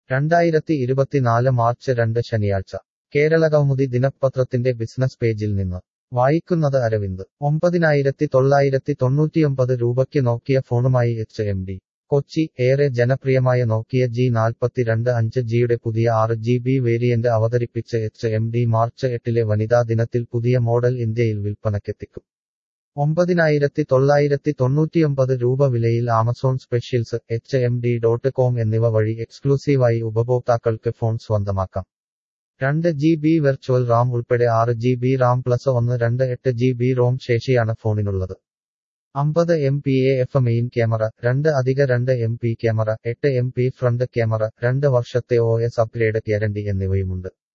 2024 March 2 ശനിയാഴ്ച കേരളകൗമുദി ദിനപത്രത്തിന്റെ business പേജിൽ നിന്ന് വായിക്കുന്നത് അരവിന്ദ് 9999 രൂപയ്ക്ക് നോക്കിയ ഫോണുമായി HMD കൊച്ചി ഏറെ ജനപ്രിയമായ നോക്കിയ G42 5Gയുടെ പുതിയ 6GB വേരിയന്റ് അവതരിപ്പിച്ച് HMD മാർച്ച് 8 വനിതാ ദിനത്തിൽ പുതിയ മോഡൽ ഇന്ത്യയിൽ വിൽപ്പനയ്ക്കെത്തിക്കും 9999 രൂപ വിലയിൽ ആമസോൺ സ്പെഷ്യൽസ് HMD.com എന്നിവ വഴി എക്സ്ക്ലൂസീവായി ഉപഭോക്താക്കൾക്ക് ഫോൺ സ്വന്തമാക്കാം 2GB വെർച്വൽ റാം ഉൾപ്പെടെ 6GB RAM plus 128GB ROM ശേഷിയാണ് ഫോണിനുള്ളത് 50MP main camera 2+2MP camera 8MP front camera 2 വർഷത്തെ OS അപ്ഗ്രേഡ് ഗ്യാരണ്ടി എന്നിവയുമുണ്ട്